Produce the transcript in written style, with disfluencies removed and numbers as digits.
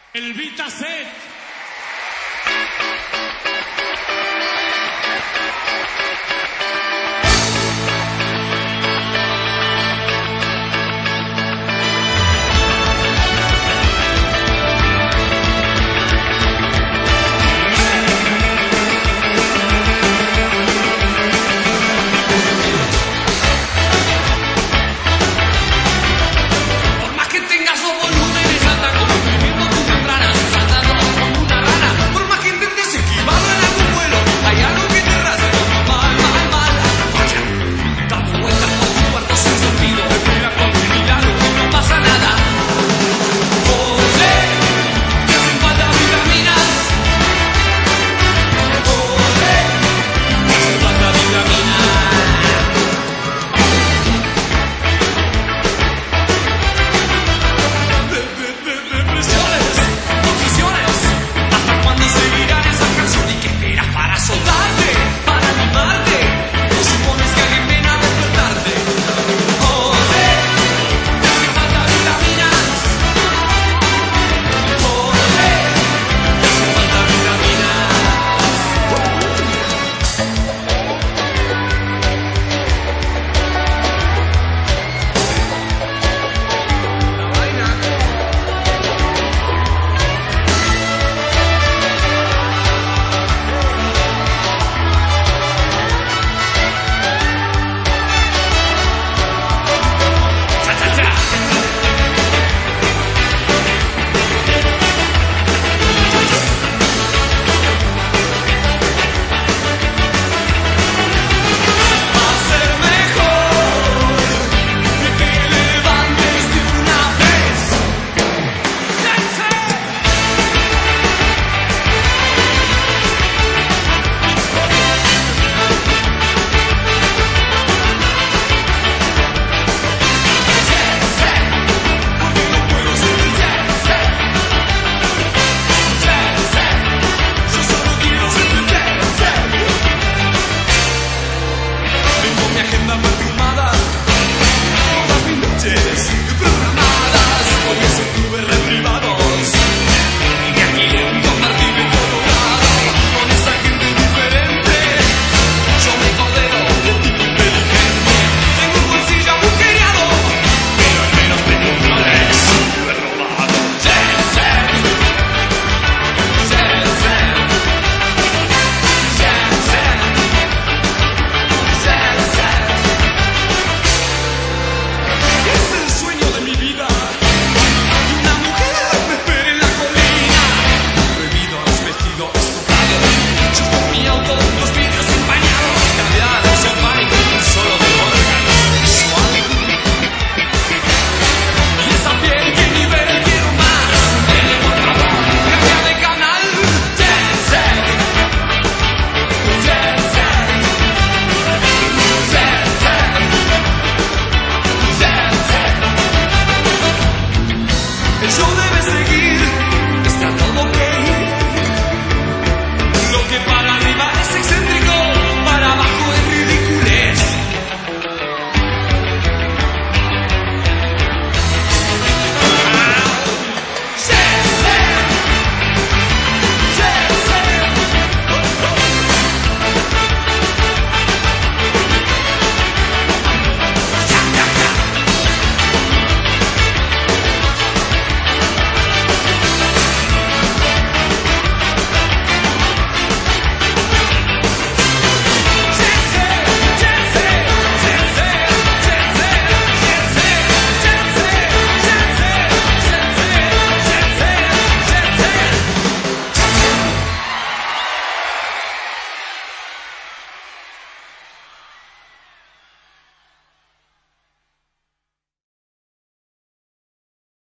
El Vitaset. Por más que tengas los volúmenes alta como el ritmo de tu membrana, saltando como una rana. Por más que intentes esquivarlo en algún vuelo, hay algo que te rasga mal. Vaya, dando vueltas por tu cuarto sin sentido, espera con un milagro que no pasa nada. Corre, te hacen falta vitaminas. Corre, te hacen falta vitaminas. Depresiones, confusiones. ¿Hasta cuándo seguirán esas canciones? ¿Y qué esperas para soltarte? Para animarte. ¿No supones que alguien viene a despertarte? Corre, te hacen falta vitaminas. Corre, te hacen falta vitaminas. La vaina. Cha cha cha. Va a ser mejor que te levantes de una vez. Yo solo quiero ser tu tengo mi agenda perfumada, todas mis noches programadas. Hoy es en clubes reprivados y de aquí en compartir el colorado con esa gente diferente. Yo me codeo de tipo inteligente. Tengo un bolsillo agujereado, pero al menos tengo un Rolex super robado. Es el sueño de mi vida. Y una mujer me espera en la colina. Bebidos, vestidos, tocados. Yo con mi auto, los vidrios empañados. Cambiados en pánico, solo de órganos suave. Y esa piel que ni ver quiero más. Por favor, cambia de canal. El show debe seguir, está todo ok. Lo que para arriba es excelente.